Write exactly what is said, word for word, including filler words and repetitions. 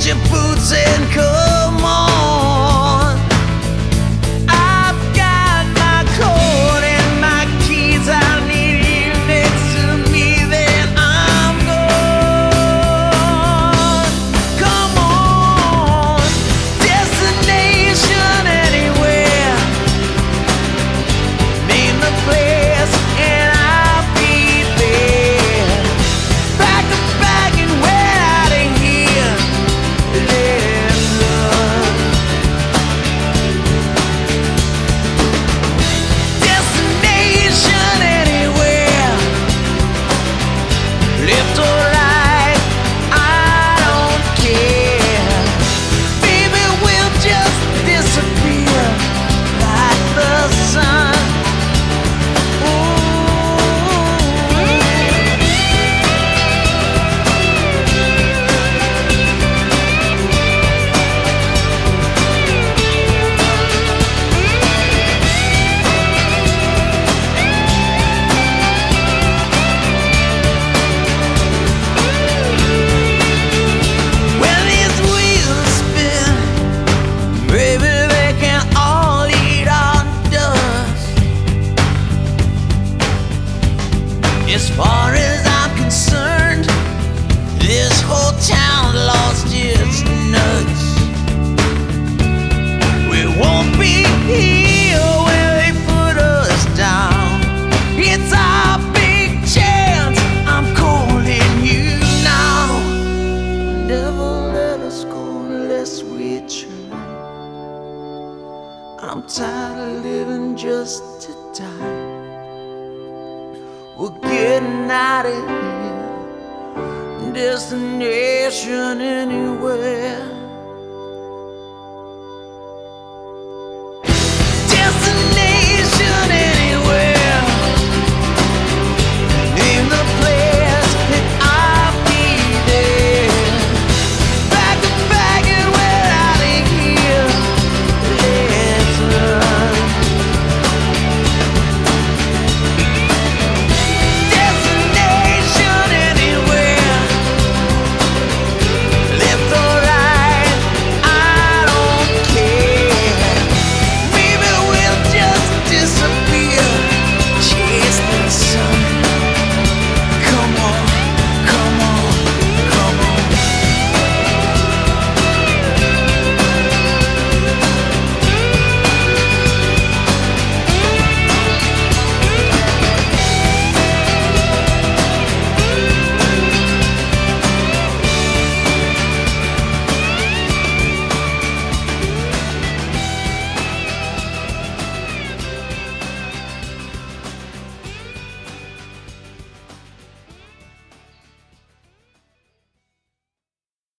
your boots and come on. I've got my coat and my keys. I need you next to me, then I'm gone. Come on, destination anywhere. Name the place and I'll be there. Pack a bag and we're out of here. Let's run. Destination anywhere. Left or right, I don't care. Baby, we'll just disappear like the sun. When these wheels spin, maybe they can all eat our dust. As far as I'm concerned, this whole town lost its nuts. We won't be here when they put us down. It's our big chance. I'm calling you now. Never let us go unless we try. I'm tired of living just to die. We're getting out of here. Destination anywhere.